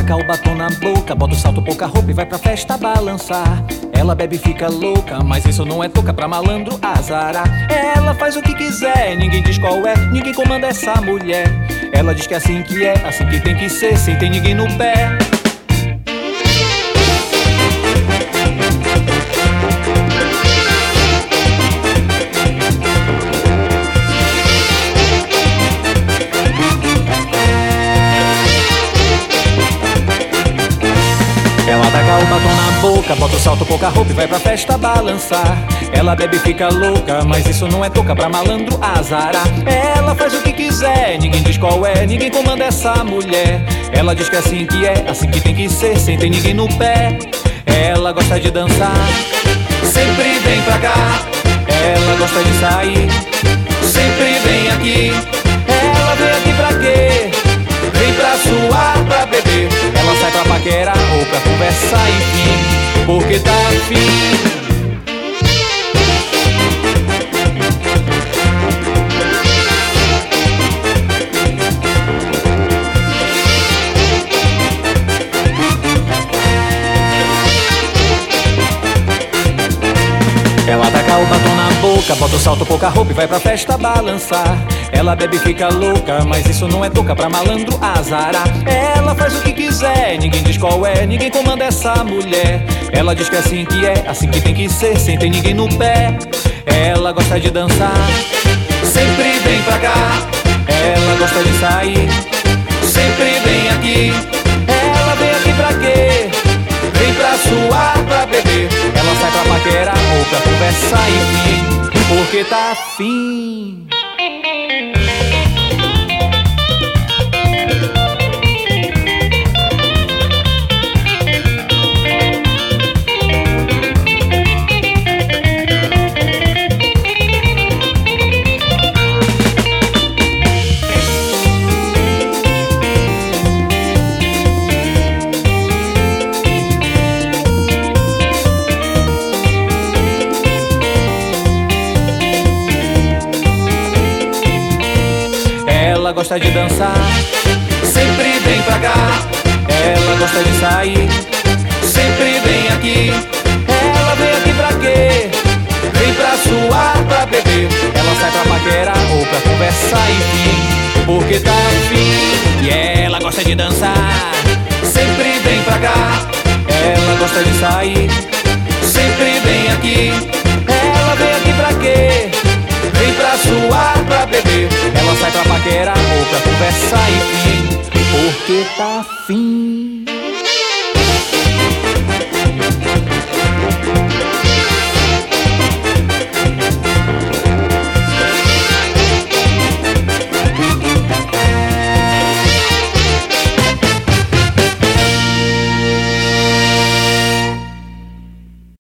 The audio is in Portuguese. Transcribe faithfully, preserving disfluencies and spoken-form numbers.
taca o batom na boca, bota o salto, pouca roupa e vai pra festa balançar. Ela bebe e fica louca, mas isso não é toca pra malandro azarar. Ela faz o que quiser, ninguém diz qual é, ninguém comanda essa mulher. Ela diz que é assim que é, assim que tem que ser, sem ter ninguém no pé. Ela taca o batom na boca, bota o salto, pouca roupa e vai pra festa balançar. Ela bebe e fica louca, mas isso não é toca pra malandro azarar. Ela faz o que quiser, ninguém diz qual é, ninguém comanda essa mulher. Ela diz que é assim que é, assim que tem que ser, sem ter ninguém no pé. Ela gosta de dançar, sempre vem pra cá. Ela gosta de sair, sempre vem aqui. Ela vem aqui pra quê? Vem pra suar, pra beber. Ela sai pra paquerar ou pra conversar, enfim, porque tá afim. Ela taca o batom na boca, bota o salto, pouca roupa e vai pra festa balançar. Ela bebe e fica louca, mas isso não é toca pra malandro azarar. Ela faz o que quiser, ninguém diz qual é, ninguém comanda essa mulher. Ela diz que é assim que é, assim que tem que ser, sem ter ninguém no pé. Ela gosta de dançar, sempre vem pra cá. Ela gosta de sair, sempre vem aqui. Ela vem aqui pra quê? Vem pra suar, pra beber. Ela sai pra paquerar ou pra conversar, enfim, porque tá afim. Ela gosta de dançar, sempre vem pra cá. Ela gosta de sair, sempre vem aqui. Ela vem aqui pra quê? Vem pra suar, pra beber. Ela sai pra paquerar ou pra conversar, enfim, porque tá afim. E ela gosta de dançar, sempre vem pra cá. Ela gosta de sair, sempre vem aqui. Ela vem aqui pra quê? Vem pra suar, pra beber. Ela sai pra paquerar ou pra conversar, enfim, porque tá afim.